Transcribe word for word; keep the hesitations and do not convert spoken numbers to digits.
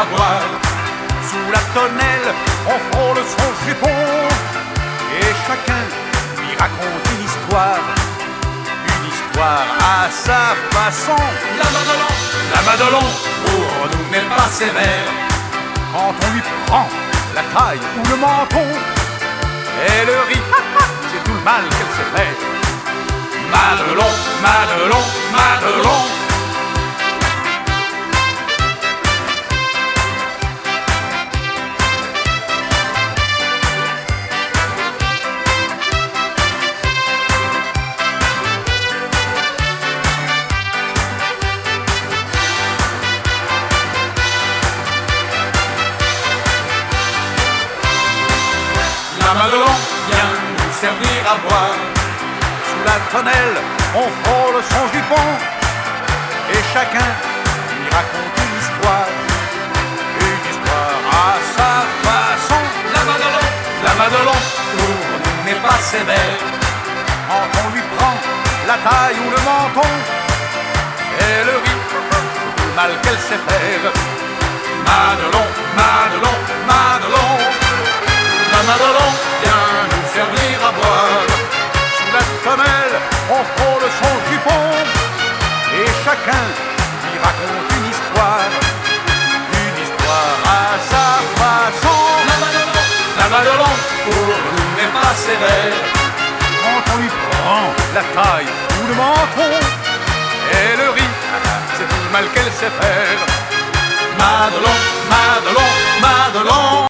boire. Sous la tonnelle, on frôle son jupon et chacun lui raconte une histoire. Une histoire à sa façon. La Madelon, La Madelon, pour nous n'est pas sévère. Quand on lui prend la taille ou le menton, elle rit, c'est tout le mal qu'elle s'est fait. Madelon, Madelon, Madelon. La Madelon vient nous servir à boire. Sous la tonnelle, on frôle son jupon et chacun lui raconte une histoire. Une histoire à sa façon. La Madelon, La Madelon, pour nous n'est pas sévère. Quand on lui prend la taille ou le menton, elle rit, tout le mal qu'elle sait faire. Madelon, Madelon, Madelon. La Madelon vient nous servir à boire. Sous la tonnelle, on frôle son jupon et chacun lui raconte une histoire. Une histoire à sa façon. La Madelon, La Madelon, pour nous n'est pas sévère. Quand on lui prend la taille ou le menton, elle rit, c'est tout le mal qu'elle sait faire. Madelon, Madelon, Madelon.